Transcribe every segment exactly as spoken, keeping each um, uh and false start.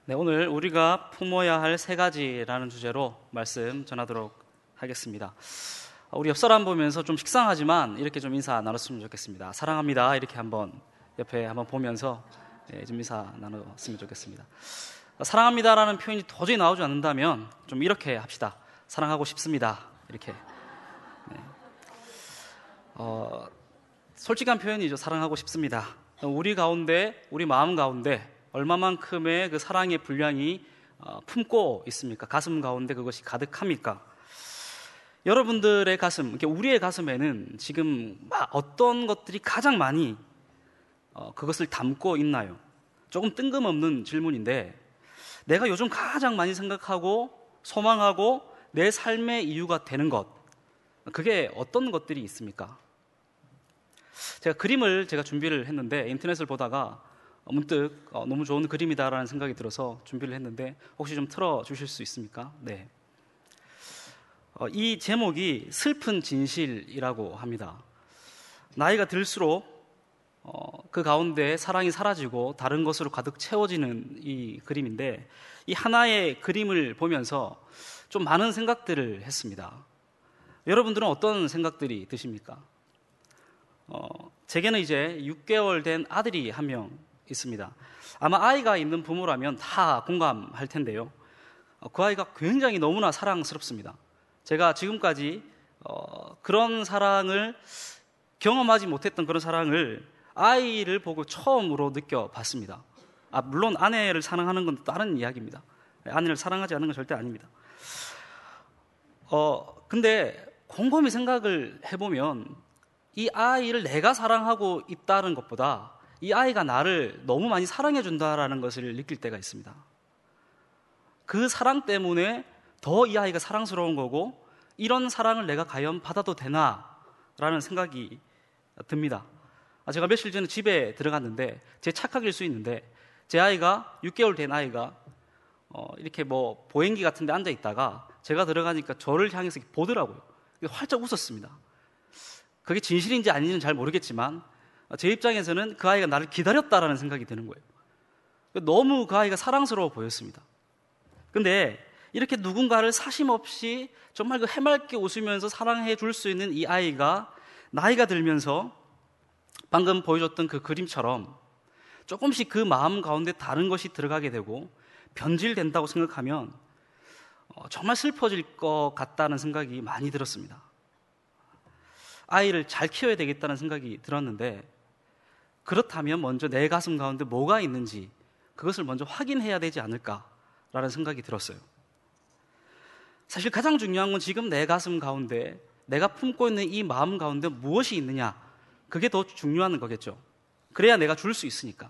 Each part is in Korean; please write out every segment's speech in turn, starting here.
네, 오늘 우리가 품어야 할 세 가지라는 주제로 말씀 전하도록 하겠습니다. 우리 옆 사람 보면서 좀 식상하지만 이렇게 좀 인사 나눴으면 좋겠습니다. 사랑합니다. 이렇게 한번 옆에 한번 보면서 좀 인사 나눴으면 좋겠습니다. 사랑합니다라는 표현이 도저히 나오지 않는다면 좀 이렇게 합시다. 사랑하고 싶습니다. 이렇게. 네. 어, 솔직한 표현이죠. 사랑하고 싶습니다. 우리 가운데, 우리 마음 가운데 얼마만큼의 그 사랑의 분량이 품고 있습니까? 가슴 가운데 그것이 가득합니까? 여러분들의 가슴, 우리의 가슴에는 지금 어떤 것들이 가장 많이 그것을 담고 있나요? 조금 뜬금없는 질문인데, 내가 요즘 가장 많이 생각하고 소망하고 내 삶의 이유가 되는 것, 그게 어떤 것들이 있습니까? 제가 그림을 제가 준비를 했는데 인터넷을 보다가 문득 어, 너무 좋은 그림이다라는 생각이 들어서 준비를 했는데 혹시 좀 틀어주실 수 있습니까? 네. 어, 이 제목이 슬픈 진실이라고 합니다. 나이가 들수록 어, 그 가운데 사랑이 사라지고 다른 것으로 가득 채워지는 이 그림인데, 이 하나의 그림을 보면서 좀 많은 생각들을 했습니다. 여러분들은 어떤 생각들이 드십니까? 어, 제게는 이제 육 개월 된 아들이 한 명 있습니다. 아마 아이가 있는 부모라면 다 공감할 텐데요. 어, 그 아이가 굉장히 너무나 사랑스럽습니다. 제가 지금까지 어, 그런 사랑을 경험하지 못했던 그런 사랑을 아이를 보고 처음으로 느껴봤습니다. 아, 물론 아내를 사랑하는 건 다른 이야기입니다. 아내를 사랑하지 않는 건 절대 아닙니다. 어, 근데 곰곰이 생각을 해보면 이 아이를 내가 사랑하고 있다는 것보다 이 아이가 나를 너무 많이 사랑해 준다라는 것을 느낄 때가 있습니다. 그 사랑 때문에 더 이 아이가 사랑스러운 거고, 이런 사랑을 내가 과연 받아도 되나라는 생각이 듭니다. 제가 며칠 전에 집에 들어갔는데, 제 착각일 수 있는데 제 아이가 육 개월 된 아이가 어, 이렇게 뭐 보행기 같은 데 앉아 있다가 제가 들어가니까 저를 향해서 보더라고요. 활짝 웃었습니다. 그게 진실인지 아닌지는 잘 모르겠지만 제 입장에서는 그 아이가 나를 기다렸다라는 생각이 드는 거예요. 너무 그 아이가 사랑스러워 보였습니다. 근데 이렇게 누군가를 사심없이 정말 그 해맑게 웃으면서 사랑해 줄 수 있는 이 아이가 나이가 들면서 방금 보여줬던 그 그림처럼 조금씩 그 마음 가운데 다른 것이 들어가게 되고 변질된다고 생각하면 정말 슬퍼질 것 같다는 생각이 많이 들었습니다. 아이를 잘 키워야 되겠다는 생각이 들었는데, 그렇다면 먼저 내 가슴 가운데 뭐가 있는지 그것을 먼저 확인해야 되지 않을까라는 생각이 들었어요. 사실 가장 중요한 건 지금 내 가슴 가운데 내가 품고 있는 이 마음 가운데 무엇이 있느냐, 그게 더 중요한 거겠죠. 그래야 내가 줄 수 있으니까.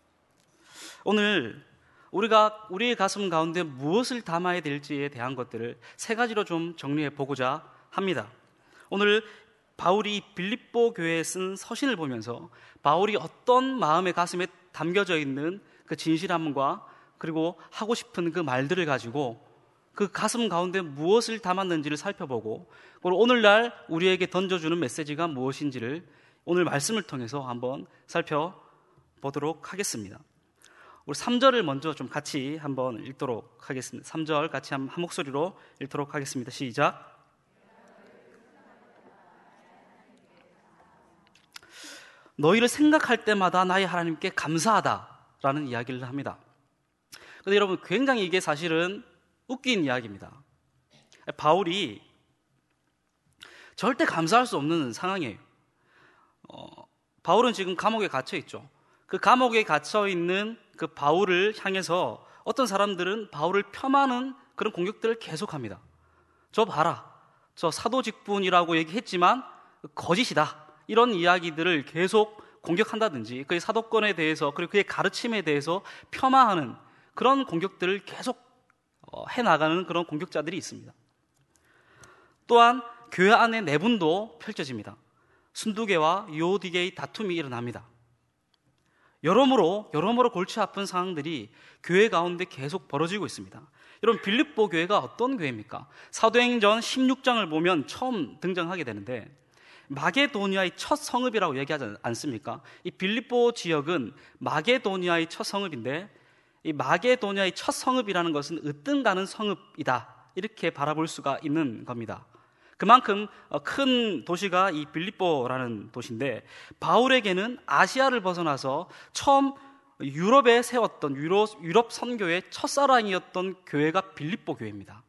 오늘 우리가 우리의 가슴 가운데 무엇을 담아야 될지에 대한 것들을 세 가지로 좀 정리해 보고자 합니다. 오늘 바울이 빌립보 교회에 쓴 서신을 보면서 바울이 어떤 마음의 가슴에 담겨져 있는 그 진실함과 그리고 하고 싶은 그 말들을 가지고 그 가슴 가운데 무엇을 담았는지를 살펴보고, 그리고 오늘날 우리에게 던져주는 메시지가 무엇인지를 오늘 말씀을 통해서 한번 살펴보도록 하겠습니다. 우리 삼 절을 먼저 좀 같이 한번 읽도록 하겠습니다. 삼 절 같이 한, 한 목소리로 읽도록 하겠습니다. 시작. 너희를 생각할 때마다 나의 하나님께 감사하다라는 이야기를 합니다. 그런데 여러분, 굉장히 이게 사실은 웃긴 이야기입니다. 바울이 절대 감사할 수 없는 상황이에요. 어, 바울은 지금 감옥에 갇혀 있죠. 그 감옥에 갇혀 있는 그 바울을 향해서 어떤 사람들은 바울을 폄하하는 그런 공격들을 계속합니다. 저 봐라, 저 사도 직분이라고 얘기했지만 거짓이다, 이런 이야기들을 계속 공격한다든지 그의 사도권에 대해서 그리고 그의 가르침에 대해서 폄하하는 그런 공격들을 계속 해나가는 그런 공격자들이 있습니다. 또한 교회 안에 내분도 펼쳐집니다. 순두개와 유오디게의 다툼이 일어납니다. 여러모로 여러모로 골치 아픈 상황들이 교회 가운데 계속 벌어지고 있습니다. 여러분, 빌립보 교회가 어떤 교회입니까? 사도행전 십육 장을 보면 처음 등장하게 되는데, 마게도니아의 첫 성읍이라고 얘기하지 않습니까? 이 빌립보 지역은 마게도니아의 첫 성읍인데, 이 마게도냐의 첫 성읍이라는 것은 으뜸가는 성읍이다, 이렇게 바라볼 수가 있는 겁니다. 그만큼 큰 도시가 이 빌립보라는 도시인데, 바울에게는 아시아를 벗어나서 처음 유럽에 세웠던 유럽, 유럽 선교의 첫사랑이었던 교회가 빌립보 교회입니다.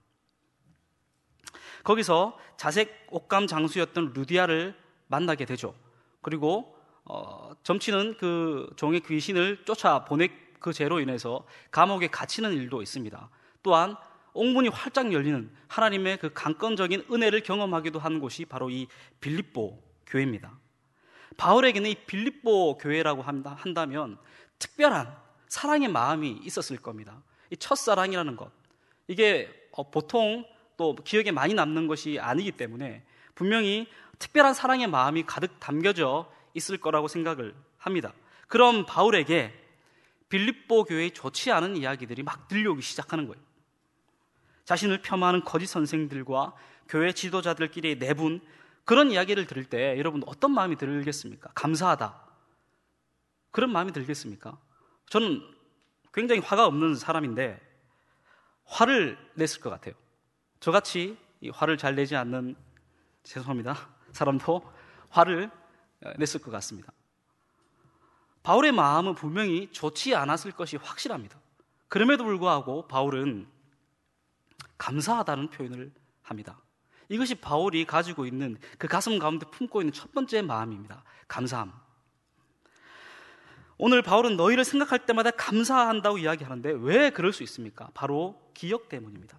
거기서 자색 옷감 장수였던 루디아를 만나게 되죠. 그리고 어, 점치는 그 종의 귀신을 쫓아 보내 그 죄로 인해서 감옥에 갇히는 일도 있습니다. 또한 옥문이 활짝 열리는 하나님의 그 강권적인 은혜를 경험하기도 한 곳이 바로 이 빌립보 교회입니다. 바울에게는 이 빌립보 교회라고 한다, 한다면 특별한 사랑의 마음이 있었을 겁니다. 이 첫사랑이라는 것, 이게 어, 보통 또 기억에 많이 남는 것이 아니기 때문에 분명히 특별한 사랑의 마음이 가득 담겨져 있을 거라고 생각을 합니다. 그럼 바울에게 빌립보 교회의 좋지 않은 이야기들이 막 들려오기 시작하는 거예요. 자신을 폄하하는 거짓 선생들과 교회 지도자들끼리의 내분, 그런 이야기를 들을 때 여러분 어떤 마음이 들겠습니까? 감사하다, 그런 마음이 들겠습니까? 저는 굉장히 화가 없는 사람인데 화를 냈을 것 같아요. 저같이 이 화를 잘 내지 않는, 죄송합니다, 사람도 화를 냈을 것 같습니다. 바울의 마음은 분명히 좋지 않았을 것이 확실합니다. 그럼에도 불구하고 바울은 감사하다는 표현을 합니다. 이것이 바울이 가지고 있는, 그 가슴 가운데 품고 있는 첫 번째 마음입니다. 감사함. 오늘 바울은 너희를 생각할 때마다 감사한다고 이야기하는데 왜 그럴 수 있습니까? 바로 기억 때문입니다.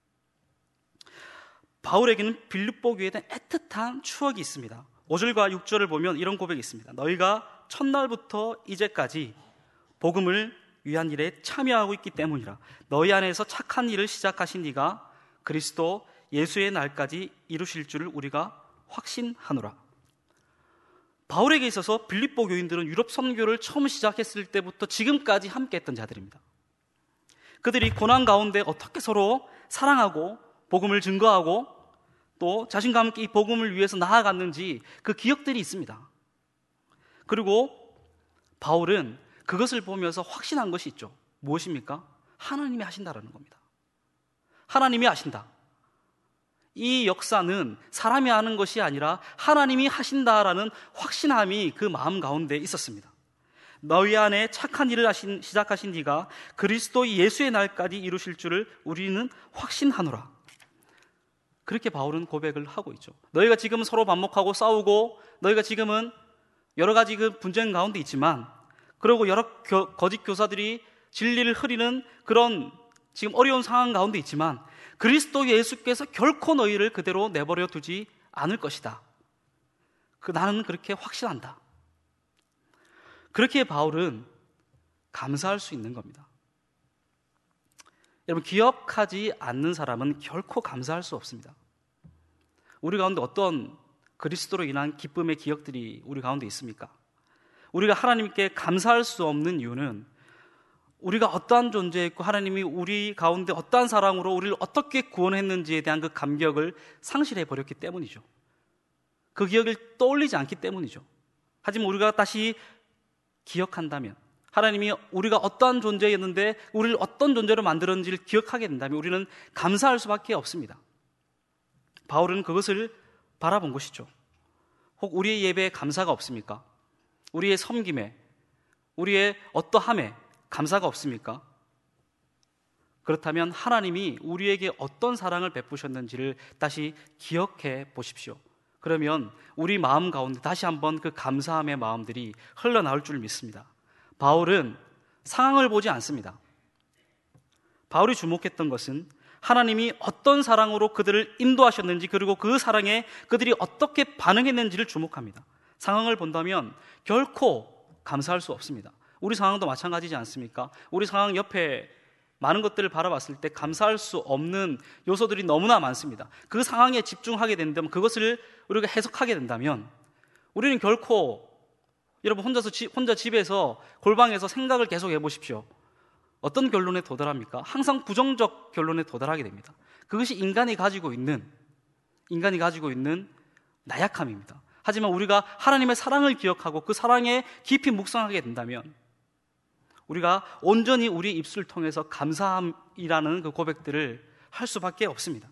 바울에게는 빌립보 교회에 대한 애틋한 추억이 있습니다. 오 절과 육 절을 보면 이런 고백이 있습니다. 너희가 첫날부터 이제까지 복음을 위한 일에 참여하고 있기 때문이라. 너희 안에서 착한 일을 시작하신 이가 그리스도 예수의 날까지 이루실 줄을 우리가 확신하노라. 바울에게 있어서 빌립보 교인들은 유럽 선교를 처음 시작했을 때부터 지금까지 함께했던 자들입니다. 그들이 고난 가운데 어떻게 서로 사랑하고 복음을 증거하고 또 자신과 함께 이 복음을 위해서 나아갔는지 그 기억들이 있습니다. 그리고 바울은 그것을 보면서 확신한 것이 있죠. 무엇입니까? 하나님이 하신다라는 겁니다. 하나님이 하신다. 이 역사는 사람이 하는 것이 아니라 하나님이 하신다라는 확신함이 그 마음 가운데 있었습니다. 너희 안에 착한 일을 하신, 시작하신 이가 그리스도 예수의 날까지 이루실 줄을 우리는 확신하노라. 그렇게 바울은 고백을 하고 있죠. 너희가 지금 서로 반목하고 싸우고 너희가 지금은 여러 가지 그 분쟁 가운데 있지만, 그리고 여러 교, 거짓 교사들이 진리를 흐리는 그런 지금 어려운 상황 가운데 있지만 그리스도 예수께서 결코 너희를 그대로 내버려 두지 않을 것이다. 그 나는 그렇게 확신한다. 그렇게 바울은 감사할 수 있는 겁니다. 여러분, 기억하지 않는 사람은 결코 감사할 수 없습니다. 우리 가운데 어떤 그리스도로 인한 기쁨의 기억들이 우리 가운데 있습니까? 우리가 하나님께 감사할 수 없는 이유는 우리가 어떠한 존재였고 하나님이 우리 가운데 어떠한 사랑으로 우리를 어떻게 구원했는지에 대한 그 감격을 상실해 버렸기 때문이죠. 그 기억을 떠올리지 않기 때문이죠. 하지만 우리가 다시 기억한다면, 하나님이 우리가 어떠한 존재였는데 우리를 어떤 존재로 만들었는지를 기억하게 된다면 우리는 감사할 수밖에 없습니다. 바울은 그것을 바라본 것이죠. 혹 우리의 예배에 감사가 없습니까? 우리의 섬김에, 우리의 어떠함에 감사가 없습니까? 그렇다면 하나님이 우리에게 어떤 사랑을 베푸셨는지를 다시 기억해 보십시오. 그러면 우리 마음 가운데 다시 한번 그 감사함의 마음들이 흘러나올 줄 믿습니다. 바울은 상황을 보지 않습니다. 바울이 주목했던 것은 하나님이 어떤 사랑으로 그들을 인도하셨는지, 그리고 그 사랑에 그들이 어떻게 반응했는지를 주목합니다. 상황을 본다면 결코 감사할 수 없습니다. 우리 상황도 마찬가지지 않습니까? 우리 상황 옆에 많은 것들을 바라봤을 때 감사할 수 없는 요소들이 너무나 많습니다. 그 상황에 집중하게 된다면, 그것을 우리가 해석하게 된다면 우리는 결코, 여러분 혼자서 지, 혼자 집에서 골방에서 생각을 계속 해보십시오. 어떤 결론에 도달합니까? 항상 부정적 결론에 도달하게 됩니다. 그것이 인간이 가지고 있는 인간이 가지고 있는 나약함입니다. 하지만 우리가 하나님의 사랑을 기억하고 그 사랑에 깊이 묵상하게 된다면 우리가 온전히 우리 입술을 통해서 감사함이라는 그 고백들을 할 수밖에 없습니다.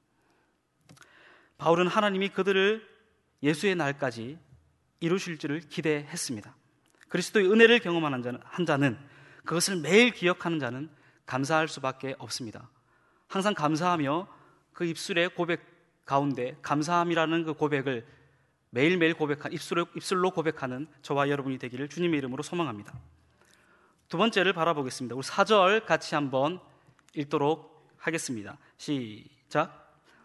바울은 하나님이 그들을 예수의 날까지 이루실 줄을 기대했습니다. 그리스도의 은혜를 경험하는 자는, 한 자는, 그것을 매일 기억하는 자는 감사할 수밖에 없습니다. 항상 감사하며 그 입술의 고백 가운데 감사함이라는 그 고백을 매일매일 고백한, 입술로, 입술로 고백하는 저와 여러분이 되기를 주님의 이름으로 소망합니다. 두 번째를 바라보겠습니다. 우리 사 절 같이 한번 읽도록 하겠습니다. 시작.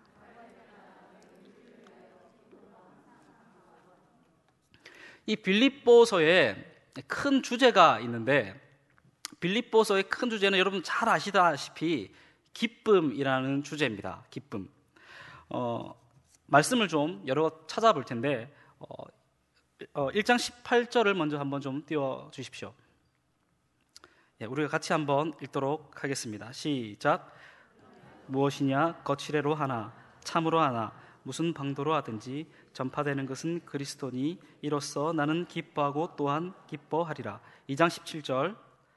이 빌립보서에 큰 주제가 있는데, 빌립보서의 큰 주제는 여러분 잘 아시다시피 기쁨이라는 주제입니다. 기쁨. 어, 말씀을 좀 여러 찾아볼 텐데 어, 어, 일 장 십팔 절을 먼저 한번 좀 띄워주십시오. 예, 우리가 같이 한번 읽도록 하겠습니다. 시작. 무엇이냐 거칠애로 하나 참으로 하나 무슨 방도로 하든지 전파되는 것은 그리스도니 이로써 나는 기뻐하고 또한 기뻐하리라. 이 장 십칠 절.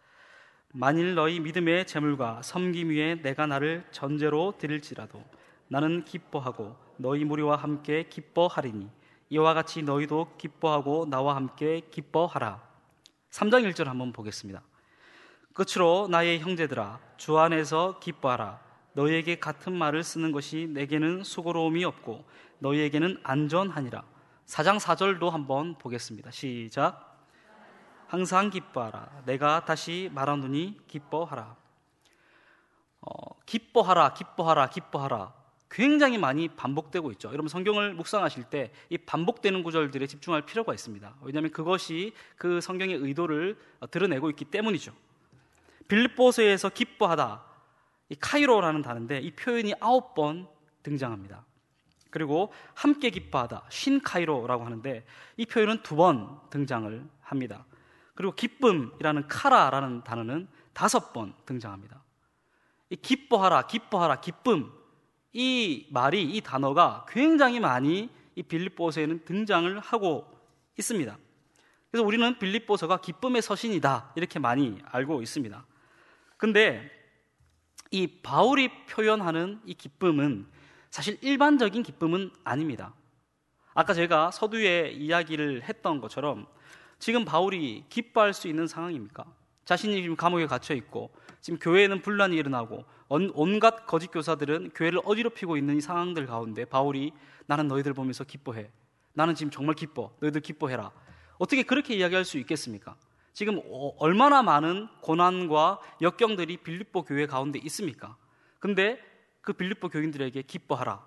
만일 너희 믿음의 재물과 섬김 위에 내가 나를 전제로 드릴지라도 나는 기뻐하고 너희 무리와 함께 기뻐하리니 이와 같이 너희도 기뻐하고 나와 함께 기뻐하라. 삼 장 일 절 한번 보겠습니다. 끝으로 나의 형제들아 주 안에서 기뻐하라. 너희에게 같은 말을 쓰는 것이 내게는 수고로움이 없고 너희에게는 안전하니라. 사 장 사 절도 한번 보겠습니다. 시작. 항상 기뻐하라. 내가 다시 말하노니 기뻐하라. 어, 기뻐하라, 기뻐하라, 기뻐하라. 굉장히 많이 반복되고 있죠. 여러분 성경을 묵상하실 때 이 반복되는 구절들에 집중할 필요가 있습니다. 왜냐하면 그것이 그 성경의 의도를 드러내고 있기 때문이죠. 빌립보서에서 기뻐하다, 이 카이로라는 단어인데 이 표현이 아홉 번 등장합니다. 그리고 함께 기뻐하다, 신 카이로라고 하는데 이 표현은 두 번 등장을 합니다. 그리고 기쁨이라는 카라라는 단어는 다섯 번 등장합니다. 이 기뻐하라, 기뻐하라, 기쁨, 이 말이, 이 단어가 굉장히 많이 이 빌립보서에는 등장을 하고 있습니다. 그래서 우리는 빌립보서가 기쁨의 서신이다 이렇게 많이 알고 있습니다. 근데 이 바울이 표현하는 이 기쁨은 사실 일반적인 기쁨은 아닙니다. 아까 제가 서두에 이야기를 했던 것처럼 지금 바울이 기뻐할 수 있는 상황입니까? 자신이 지금 감옥에 갇혀 있고 지금 교회에는 분란이 일어나고 온갖 거짓 교사들은 교회를 어지럽히고 있는 이 상황들 가운데 바울이 나는 너희들 보면서 기뻐해. 나는 지금 정말 기뻐. 너희들 기뻐해라. 어떻게 그렇게 이야기할 수 있겠습니까? 지금 얼마나 많은 고난과 역경들이 빌립보 교회 가운데 있습니까? 근데 그 빌립보 교인들에게 기뻐하라.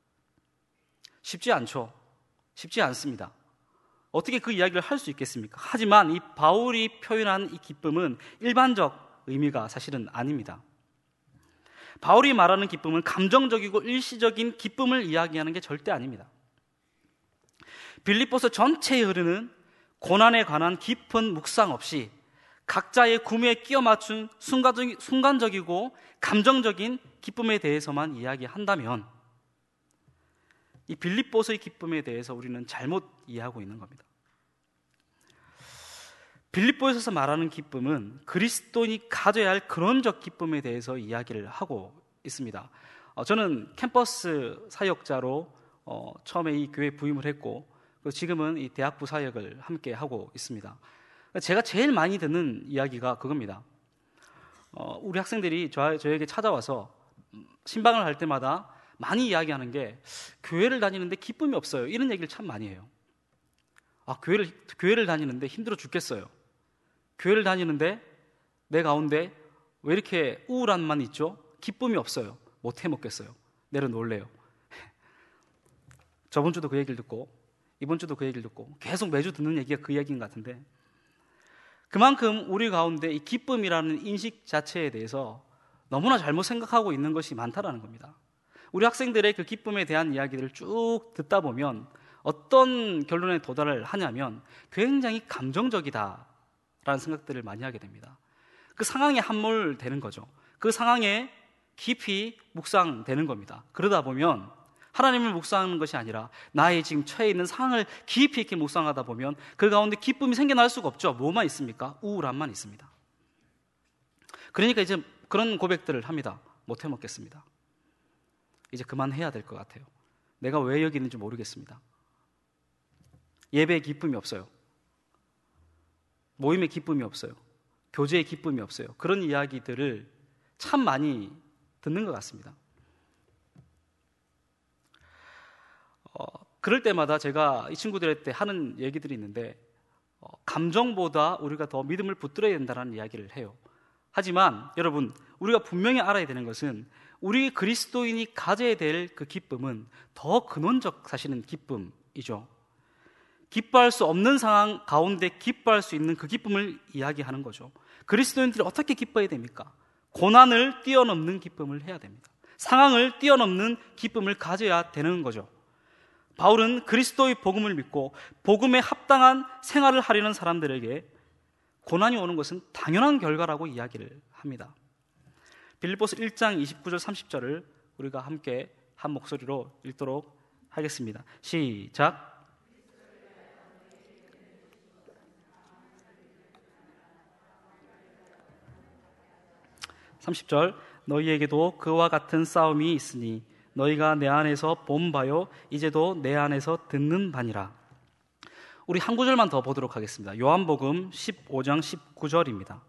쉽지 않죠. 쉽지 않습니다. 어떻게 그 이야기를 할 수 있겠습니까? 하지만 이 바울이 표현한 이 기쁨은 일반적 의미가 사실은 아닙니다. 바울이 말하는 기쁨은 감정적이고 일시적인 기쁨을 이야기하는 게 절대 아닙니다. 빌립보서 전체에 흐르는 고난에 관한 깊은 묵상 없이 각자의 구매에 끼워 맞춘 순간적이, 순간적이고 감정적인 기쁨에 대해서만 이야기한다면 이 빌립보서의 기쁨에 대해서 우리는 잘못 이해하고 있는 겁니다. 빌립보에서 말하는 기쁨은 그리스도인이 가져야 할 근원적 기쁨에 대해서 이야기를 하고 있습니다. 어, 저는 캠퍼스 사역자로 어, 처음에 이 교회에 부임을 했고 지금은 이 대학부 사역을 함께 하고 있습니다. 제가 제일 많이 듣는 이야기가 그겁니다. 어, 우리 학생들이 저, 저에게 찾아와서 신방을 할 때마다 많이 이야기하는 게 교회를 다니는데 기쁨이 없어요. 이런 얘기를 참 많이 해요. 아, 교회를, 교회를 다니는데 힘들어 죽겠어요. 교회를 다니는데 내 가운데 왜 이렇게 우울함만 있죠? 기쁨이 없어요. 못 해먹겠어요. 내려놓을래요. 저번 주도 그 얘기를 듣고 이번 주도 그 얘기를 듣고 계속 매주 듣는 얘기가 그 얘기인 것 같은데 그만큼 우리 가운데 이 기쁨이라는 인식 자체에 대해서 너무나 잘못 생각하고 있는 것이 많다라는 겁니다. 우리 학생들의 그 기쁨에 대한 이야기들을 쭉 듣다 보면 어떤 결론에 도달을 하냐면 굉장히 감정적이다라는 생각들을 많이 하게 됩니다. 그 상황에 함몰되는 거죠. 그 상황에 깊이 묵상되는 겁니다. 그러다 보면 하나님을 묵상하는 것이 아니라 나의 지금 처해 있는 상황을 깊이 있게 묵상하다 보면 그 가운데 기쁨이 생겨날 수가 없죠. 뭐만 있습니까? 우울함만 있습니다. 그러니까 이제 그런 고백들을 합니다. 못 해먹겠습니다. 이제 그만해야 될 것 같아요. 내가 왜 여기 있는지 모르겠습니다. 예배에 기쁨이 없어요. 모임에 기쁨이 없어요. 교제에 기쁨이 없어요. 그런 이야기들을 참 많이 듣는 것 같습니다. 어, 그럴 때마다 제가 이 친구들한테 하는 얘기들이 있는데 어, 감정보다 우리가 더 믿음을 붙들어야 된다는 이야기를 해요. 하지만 여러분, 우리가 분명히 알아야 되는 것은 우리 그리스도인이 가져야 될 그 기쁨은 더 근원적 사실은 기쁨이죠. 기뻐할 수 없는 상황 가운데 기뻐할 수 있는 그 기쁨을 이야기하는 거죠. 그리스도인들이 어떻게 기뻐해야 됩니까? 고난을 뛰어넘는 기쁨을 해야 됩니다. 상황을 뛰어넘는 기쁨을 가져야 되는 거죠. 바울은 그리스도의 복음을 믿고 복음에 합당한 생활을 하려는 사람들에게 고난이 오는 것은 당연한 결과라고 이야기를 합니다. 빌립보서 일 장 이십구 절 삼십 절을 우리가 함께 한 목소리로 읽도록 하겠습니다. 시작. 삼십 절. 너희에게도 그와 같은 싸움이 있으니 너희가 내 안에서 본 바요 이제도 내 안에서 듣는 바니라. 우리 한 구절만 더 보도록 하겠습니다. 요한복음 십오 장 십구 절입니다.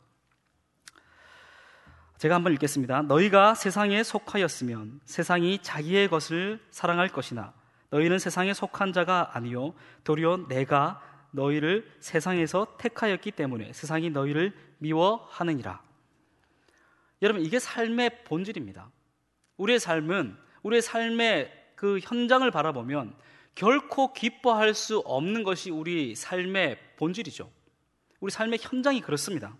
제가 한번 읽겠습니다. 너희가 세상에 속하였으면 세상이 자기의 것을 사랑할 것이나 너희는 세상에 속한 자가 아니요 도리어 내가 너희를 세상에서 택하였기 때문에 세상이 너희를 미워하느니라. 여러분, 이게 삶의 본질입니다. 우리의 삶은 우리의 삶의 그 현장을 바라보면 결코 기뻐할 수 없는 것이 우리 삶의 본질이죠. 우리 삶의 현장이 그렇습니다.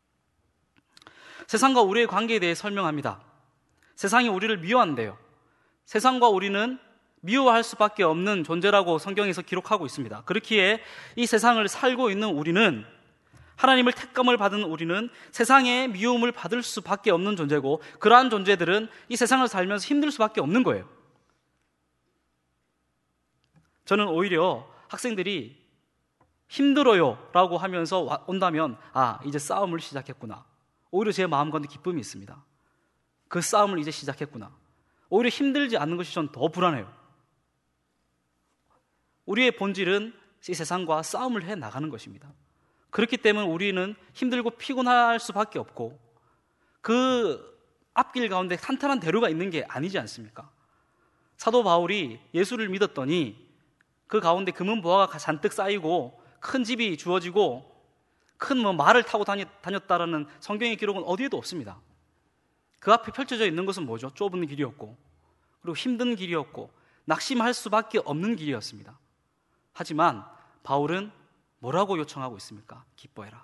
세상과 우리의 관계에 대해 설명합니다. 세상이 우리를 미워한대요. 세상과 우리는 미워할 수밖에 없는 존재라고 성경에서 기록하고 있습니다. 그렇기에 이 세상을 살고 있는 우리는, 하나님을 택감을 받은 우리는 세상의 미움을 받을 수밖에 없는 존재고, 그러한 존재들은 이 세상을 살면서 힘들 수밖에 없는 거예요. 저는 오히려 학생들이 힘들어요 라고 하면서 온다면 아, 이제 싸움을 시작했구나, 오히려 제 마음 가운데 기쁨이 있습니다. 그 싸움을 이제 시작했구나. 오히려 힘들지 않는 것이 전 더 불안해요. 우리의 본질은 이 세상과 싸움을 해 나가는 것입니다. 그렇기 때문에 우리는 힘들고 피곤할 수밖에 없고, 그 앞길 가운데 탄탄한 대로가 있는 게 아니지 않습니까? 사도 바울이 예수를 믿었더니 그 가운데 금은 보화가 잔뜩 쌓이고 큰 집이 주어지고 큰 뭐 말을 타고 다녔, 다녔다라는 성경의 기록은 어디에도 없습니다. 그 앞에 펼쳐져 있는 것은 뭐죠? 좁은 길이었고, 그리고 힘든 길이었고, 낙심할 수밖에 없는 길이었습니다. 하지만 바울은 뭐라고 요청하고 있습니까? 기뻐해라.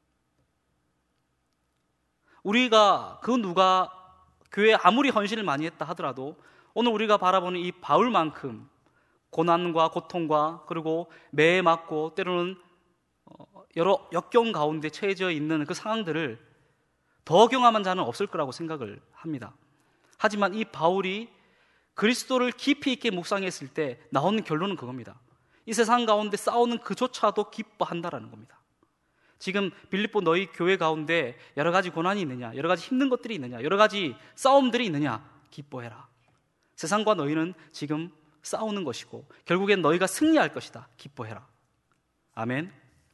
우리가 그 누가 교회에 아무리 헌신을 많이 했다 하더라도 오늘 우리가 바라보는 이 바울만큼 고난과 고통과 그리고 매에 맞고 때로는 여러 역경 가운데 처해져 있는 그 상황들을 더 경험한 자는 없을 거라고 생각을 합니다. 하지만 이 바울이 그리스도를 깊이 있게 묵상했을 때 나오는 결론은 그겁니다. 이 세상 가운데 싸우는 그조차도 기뻐한다라는 겁니다. 지금 빌립보 너희 교회 가운데 여러 가지 고난이 있느냐, 여러 가지 힘든 것들이 있느냐, 여러 가지 싸움들이 있느냐, 기뻐해라. 세상과 너희는 지금 싸우는 것이고 결국엔 너희가 승리할 것이다. 기뻐해라. 아멘.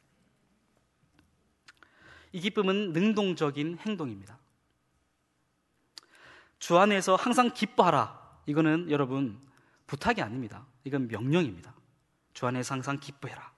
이 기쁨은 능동적인 행동입니다. 주 안에서 항상 기뻐하라. 이거는 여러분 부탁이 아닙니다. 이건 명령입니다. 주 안에서 항상 기뻐해라.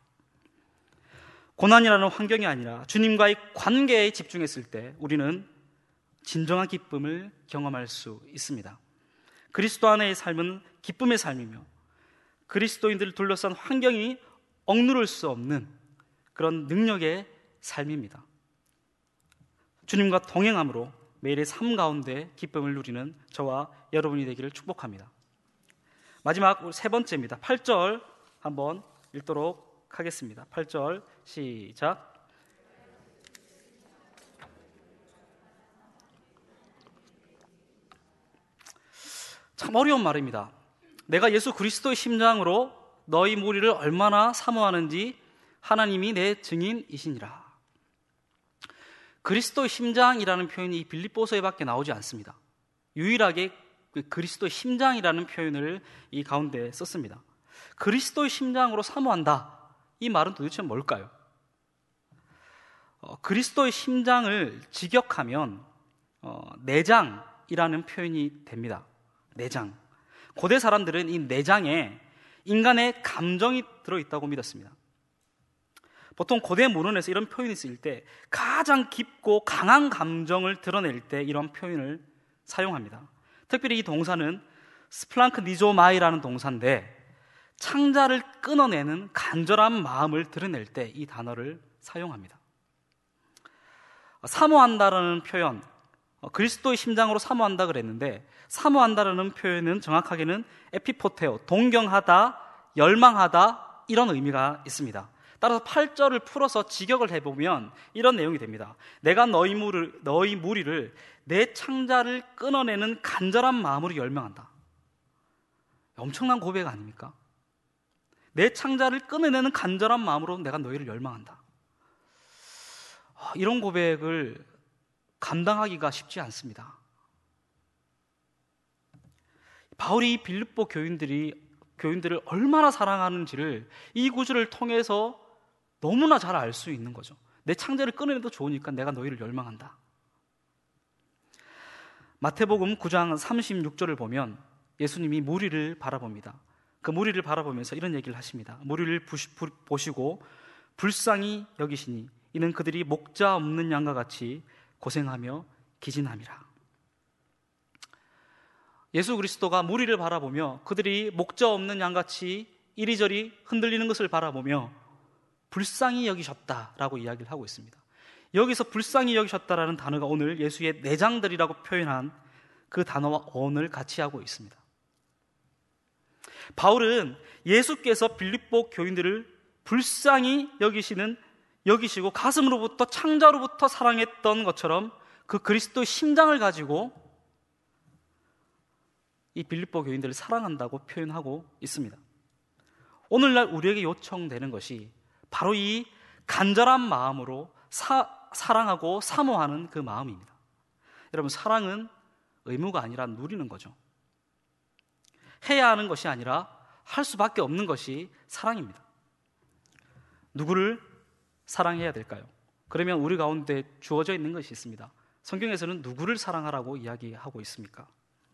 고난이라는 환경이 아니라 주님과의 관계에 집중했을 때 우리는 진정한 기쁨을 경험할 수 있습니다. 그리스도 안에의 삶은 기쁨의 삶이며 그리스도인들을 둘러싼 환경이 억누를 수 없는 그런 능력의 삶입니다. 주님과 동행함으로 매일의 삶 가운데 기쁨을 누리는 저와 여러분이 되기를 축복합니다. 마지막 세 번째입니다. 팔 절 한번 읽도록 하겠습니다. 팔 절 시작. 참 어려운 말입니다. 내가 예수 그리스도의 심장으로 너희 무리를 얼마나 사모하는지 하나님이 내 증인이시니라. 그리스도의 심장이라는 표현이 이 빌립보서에밖에 나오지 않습니다. 유일하게 그 그리스도의 심장이라는 표현을 이 가운데 썼습니다. 그리스도의 심장으로 사모한다. 이 말은 도대체 뭘까요? 어, 그리스도의 심장을 직역하면 어, 내장이라는 표현이 됩니다. 내장. 고대 사람들은 이 내장에 인간의 감정이 들어있다고 믿었습니다. 보통 고대 문헌에서 이런 표현이 쓰일 때 가장 깊고 강한 감정을 드러낼 때 이런 표현을 사용합니다. 특별히 이 동사는 스플랑크니조마이라는 동사인데 창자를 끊어내는 간절한 마음을 드러낼 때 이 단어를 사용합니다. 사모한다라는 표현, 그리스도의 심장으로 사모한다 그랬는데 사모한다라는 표현은 정확하게는 에피포테오, 동경하다, 열망하다 이런 의미가 있습니다. 따라서 팔 절을 풀어서 직역을 해보면 이런 내용이 됩니다. 내가 너희 무리를, 너희 무리를 내 창자를 끊어내는 간절한 마음으로 열망한다. 엄청난 고백 아닙니까? 내 창자를 끊어내는 간절한 마음으로 내가 너희를 열망한다. 이런 고백을 감당하기가 쉽지 않습니다. 바울이 빌립보 교인들이 교인들을 얼마나 사랑하는지를 이 구절을 통해서 너무나 잘 알 수 있는 거죠. 내 창자를 끊어내도 좋으니까 내가 너희를 열망한다. 마태복음 구 장 삼십육 절을 보면 예수님이 무리를 바라봅니다. 그 무리를 바라보면서 이런 얘기를 하십니다. 무리를 보시고 불쌍히 여기시니 이는 그들이 목자 없는 양과 같이 고생하며 기진함이라. 예수 그리스도가 무리를 바라보며 그들이 목자 없는 양같이 이리저리 흔들리는 것을 바라보며 불쌍히 여기셨다라고 이야기를 하고 있습니다. 여기서 불쌍히 여기셨다라는 단어가 오늘 예수의 내장들이라고 표현한 그 단어와 언을 같이 하고 있습니다. 바울은 예수께서 빌립보 교인들을 불쌍히 여기시는 여기시고 가슴으로부터 창자로부터 사랑했던 것처럼 그 그리스도의 심장을 가지고 이 빌립보 교인들을 사랑한다고 표현하고 있습니다. 오늘날 우리에게 요청되는 것이 바로 이 간절한 마음으로 사, 사랑하고 사모하는 그 마음입니다. 여러분, 사랑은 의무가 아니라 누리는 거죠. 해야 하는 것이 아니라 할 수밖에 없는 것이 사랑입니다. 누구를 사랑해야 될까요? 그러면 우리 가운데 주어져 있는 것이 있습니다. 성경에서는 누구를 사랑하라고 이야기하고 있습니까?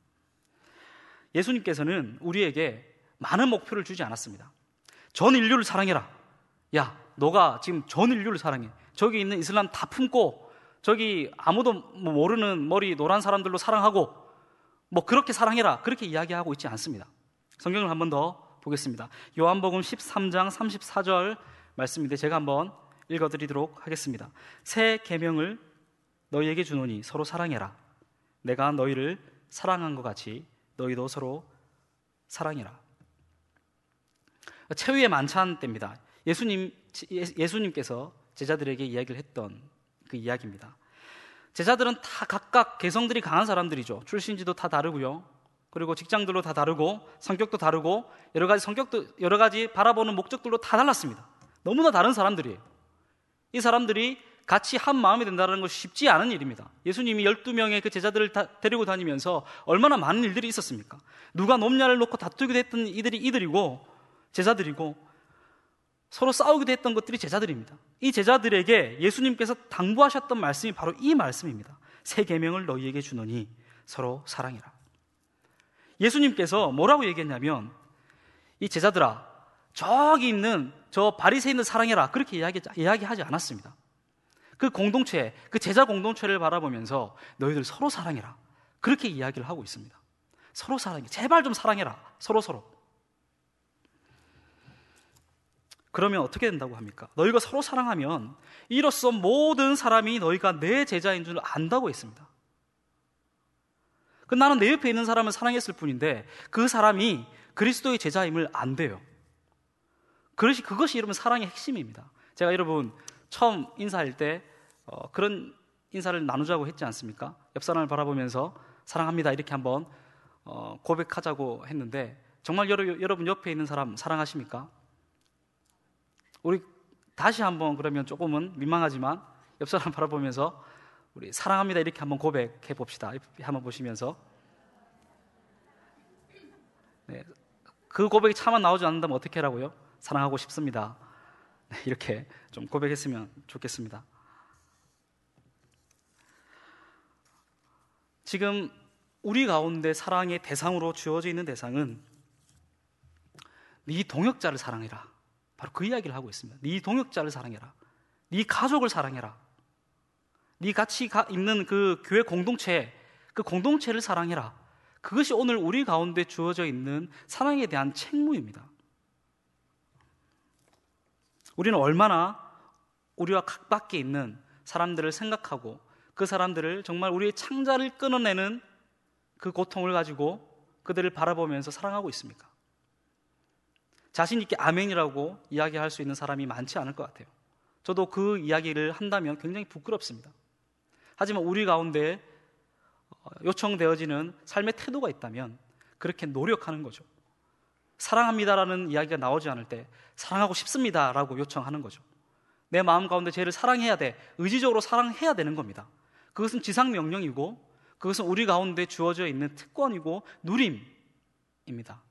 예수님께서는 우리에게 많은 목표를 주지 않았습니다. 전 인류를 사랑해라. 야, 너가 지금 전 인류를 사랑해. 저기 있는 이슬람 다 품고 저기 아무도 모르는 머리 노란 사람들로 사랑하고 뭐 그렇게 사랑해라. 그렇게 이야기하고 있지 않습니다. 성경을 한 번 더 보겠습니다. 요한복음 십삼 장 삼십사 절 말씀인데 제가 한번 읽어드리도록 하겠습니다. 새 계명을 너희에게 주노니 서로 사랑해라. 내가 너희를 사랑한 것 같이 너희도 서로 사랑해라. 최후의 만찬 때입니다. 예수님, 예수님께서 제자들에게 이야기를 했던 그 이야기입니다. 제자들은 다 각각 개성들이 강한 사람들이죠. 출신지도 다 다르고요. 그리고 직장들로 다 다르고 성격도 다르고 여러 가지 성격도 여러 가지 바라보는 목적들로 다 달랐습니다. 너무나 다른 사람들이에요. 이 사람들이 같이 한 마음이 된다는 것이 쉽지 않은 일입니다. 예수님이 열두 명의 그 제자들을 다 데리고 다니면서 얼마나 많은 일들이 있었습니까? 누가 높냐를 놓고 다투기도 했던 이들이 이들이고 제자들이고 서로 싸우기도 했던 것들이 제자들입니다. 이 제자들에게 예수님께서 당부하셨던 말씀이 바로 이 말씀입니다. 새 계명을 너희에게 주노니 서로 사랑해라. 예수님께서 뭐라고 얘기했냐면 이 제자들아 저기 있는 저 바리새인을 사랑해라 그렇게 이야기, 이야기하지 않았습니다. 그 공동체, 그 제자 공동체를 바라보면서 너희들 서로 사랑해라 그렇게 이야기를 하고 있습니다. 서로 사랑해, 제발 좀 사랑해라. 서로 서로. 그러면 어떻게 된다고 합니까? 너희가 서로 사랑하면 이로써 모든 사람이 너희가 내 제자인 줄 안다고 했습니다. 그 나는 내 옆에 있는 사람을 사랑했을 뿐인데 그 사람이 그리스도의 제자임을 안 돼요. 그것이, 그것이 여러분 사랑의 핵심입니다. 제가 여러분 처음 인사할 때 어, 그런 인사를 나누자고 했지 않습니까? 옆 사람을 바라보면서 사랑합니다 이렇게 한번 어, 고백하자고 했는데 정말 여러, 여러분 옆에 있는 사람 사랑하십니까? 우리 다시 한번 그러면 조금은 민망하지만 옆 사람 바라보면서 우리 사랑합니다 이렇게 한번 고백해 봅시다. 한번 보시면서. 네, 그 고백이 차마 나오지 않는다면 어떻게 하라고요? 사랑하고 싶습니다. 네, 이렇게 좀 고백했으면 좋겠습니다. 지금 우리 가운데 사랑의 대상으로 주어져 있는 대상은 네 동역자를 사랑해라, 바로 그 이야기를 하고 있습니다. 네 동역자를 사랑해라, 네 가족을 사랑해라, 네 같이 있는 그 교회 공동체, 그 공동체를 사랑해라. 그것이 오늘 우리 가운데 주어져 있는 사랑에 대한 책무입니다. 우리는 얼마나 우리와 각밖에 있는 사람들을 생각하고 그 사람들을 정말 우리의 창자를 끊어내는 그 고통을 가지고 그들을 바라보면서 사랑하고 있습니까? 자신 있게 아멘이라고 이야기할 수 있는 사람이 많지 않을 것 같아요. 저도 그 이야기를 한다면 굉장히 부끄럽습니다. 하지만 우리 가운데 요청되어지는 삶의 태도가 있다면 그렇게 노력하는 거죠. 사랑합니다라는 이야기가 나오지 않을 때 사랑하고 싶습니다라고 요청하는 거죠. 내 마음 가운데 쟤를 사랑해야 돼, 의지적으로 사랑해야 되는 겁니다. 그것은 지상명령이고 그것은 우리 가운데 주어져 있는 특권이고 누림입니다.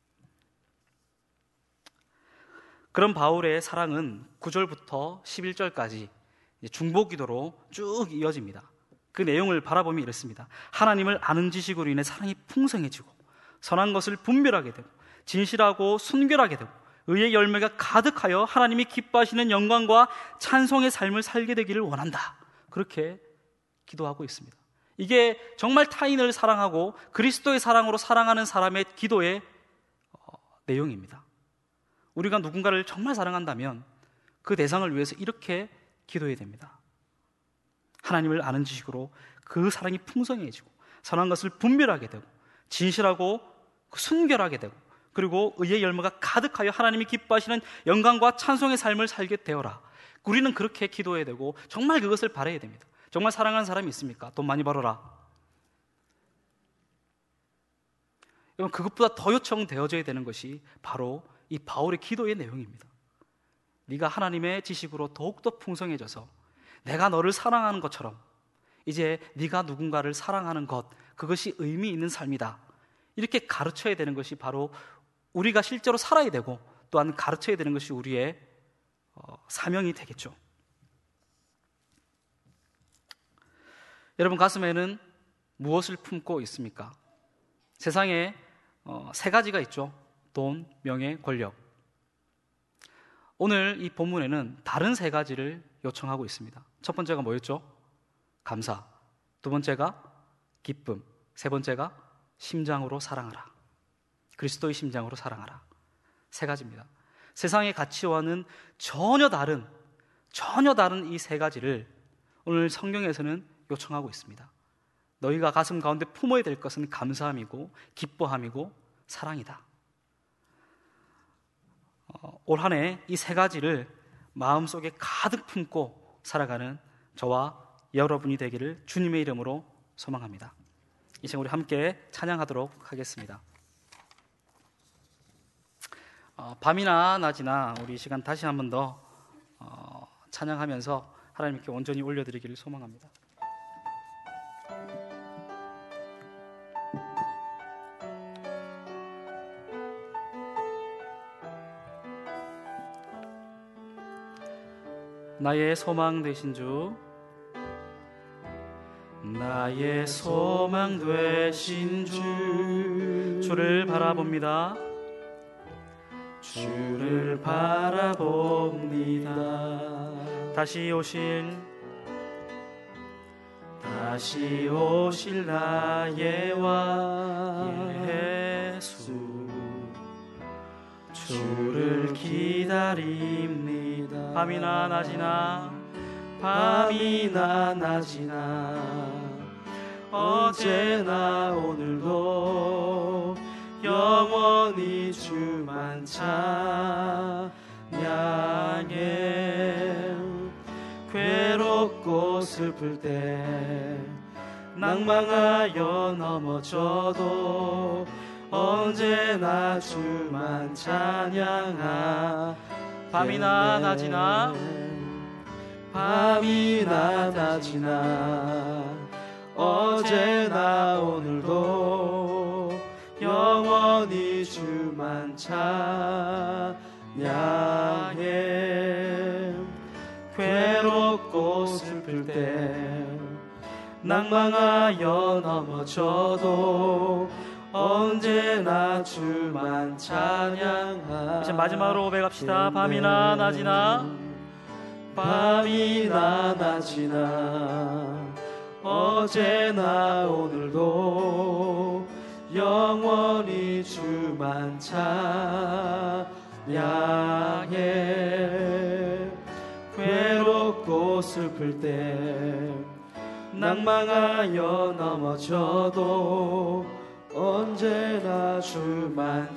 그런 바울의 사랑은 구 절부터 십일 절까지 중보기도로 쭉 이어집니다. 그 내용을 바라보면 이렇습니다. 하나님을 아는 지식으로 인해 사랑이 풍성해지고 선한 것을 분별하게 되고 진실하고 순결하게 되고 의의 열매가 가득하여 하나님이 기뻐하시는 영광과 찬송의 삶을 살게 되기를 원한다. 그렇게 기도하고 있습니다. 이게 정말 타인을 사랑하고 그리스도의 사랑으로 사랑하는 사람의 기도의 어, 내용입니다. 우리가 누군가를 정말 사랑한다면 그 대상을 위해서 이렇게 기도해야 됩니다. 하나님을 아는 지식으로 그 사랑이 풍성해지고 선한 것을 분별하게 되고 진실하고 순결하게 되고 그리고 의의 열매가 가득하여 하나님이 기뻐하시는 영광과 찬송의 삶을 살게 되어라. 우리는 그렇게 기도해야 되고 정말 그것을 바라야 됩니다. 정말 사랑하는 사람이 있습니까? 돈 많이 벌어라. 여러분, 그것보다 더 요청되어져야 되는 것이 바로 이 바울의 기도의 내용입니다. 네가 하나님의 지식으로 더욱더 풍성해져서 내가 너를 사랑하는 것처럼 이제 네가 누군가를 사랑하는 것, 그것이 의미 있는 삶이다. 이렇게 가르쳐야 되는 것이 바로 우리가 실제로 살아야 되고 또한 가르쳐야 되는 것이 우리의 어, 사명이 되겠죠. 여러분 가슴에는 무엇을 품고 있습니까? 세상에 어, 세 가지가 있죠. 돈, 명예, 권력. 오늘 이 본문에는 다른 세 가지를 요청하고 있습니다. 첫 번째가 뭐였죠? 감사. 두 번째가 기쁨. 세 번째가 심장으로 사랑하라. 그리스도의 심장으로 사랑하라. 세 가지입니다. 세상의 가치와는 전혀 다른 전혀 다른 이 세 가지를 오늘 성경에서는 요청하고 있습니다. 너희가 가슴 가운데 품어야 될 것은 감사함이고 기뻐함이고 사랑이다. 어, 올 한 해 이 세 가지를 마음속에 가득 품고 살아가는 저와 여러분이 되기를 주님의 이름으로 소망합니다. 이 시간 우리 함께 찬양하도록 하겠습니다. 어, 밤이나 낮이나 우리 이 시간 다시 한 번 더 어, 찬양하면서 하나님께 온전히 올려드리기를 소망합니다. 나의 소망 되신 주, 나의 소망 되신 주, 주를 바라봅니다. 주를 바라봅니다. 다시 오실 다시 오실 나의 왕 예수, 주를 기다립니다. 밤이나 낮이나 밤이나 낮이나 어제나 오늘도 영원히 주만 찬양해. 괴롭고 슬플 때 낭망하여 넘어져도 언제나 주만 찬양하. 밤이나 낮이나 밤이나 낮이나 어제나 오늘도 영원히 주만 찬양해. 괴롭고 슬플 때 낭망하여 넘어져도 언제나 주만 찬양하겠네. 이제 마지막으로 고백합시다. 밤이나 낮이나 밤이나 낮이나 어제나 오늘도 영원히 주만 찬양해. 괴롭고 슬플 때 낭망하여 넘어져도 언제나 주만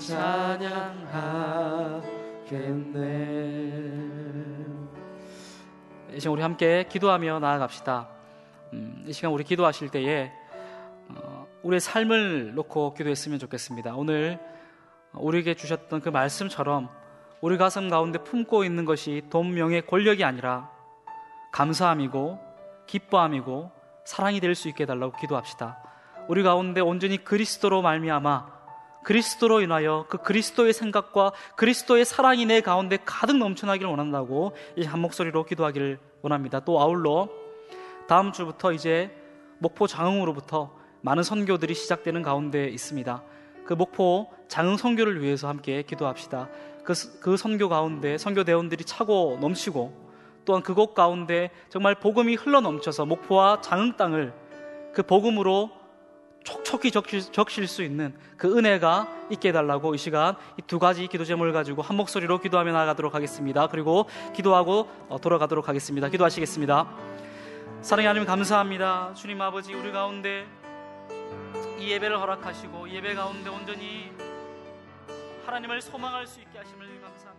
찬양하겠네. 이 시간 우리 함께 기도하며 나아갑시다. 음, 이 시간 우리 기도하실 때에 어, 우리의 삶을 놓고 기도했으면 좋겠습니다. 오늘 우리에게 주셨던 그 말씀처럼 우리 가슴 가운데 품고 있는 것이 돈, 명예, 권력이 아니라 감사함이고 기뻐함이고 사랑이 될 수 있게 해달라고 기도합시다. 우리 가운데 온전히 그리스도로 말미암아 그리스도로 인하여 그 그리스도의 생각과 그리스도의 사랑이 내 가운데 가득 넘쳐나기를 원한다고 이 한 목소리로 기도하기를 원합니다. 또 아울러 다음 주부터 이제 목포 장흥으로부터 많은 선교들이 시작되는 가운데 있습니다. 그 목포 장흥 선교를 위해서 함께 기도합시다. 그, 그 선교 가운데 선교 대원들이 차고 넘치고 또한 그곳 가운데 정말 복음이 흘러 넘쳐서 목포와 장흥 땅을 그 복음으로 촉촉히 적실, 적실 수 있는 그 은혜가 있게 해달라고 이 시간 이 두 가지 기도 제목을 가지고 한 목소리로 기도하며 나아가도록 하겠습니다. 그리고 기도하고 돌아가도록 하겠습니다. 기도하시겠습니다. 사랑의 하나님 감사합니다. 주님 아버지, 우리 가운데 이 예배를 허락하시고 이 예배 가운데 온전히 하나님을 소망할 수 있게 하심을 감사합니다.